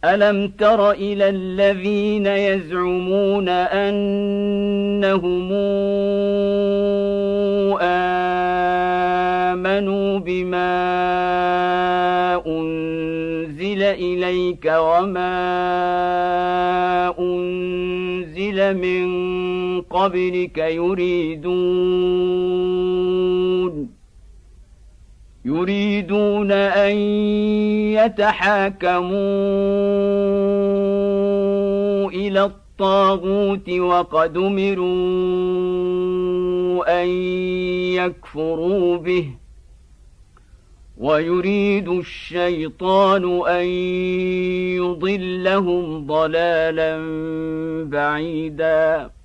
ألم تر إلى الذين يزعمون أنهم آمنوا بما أنزل إليك وما أنزل من قبلك يريدون أن يتحاكموا إلى الطاغوت وقد أمروا أن يكفروا به ويريد الشيطان أن يضلهم ضلالا بعيدا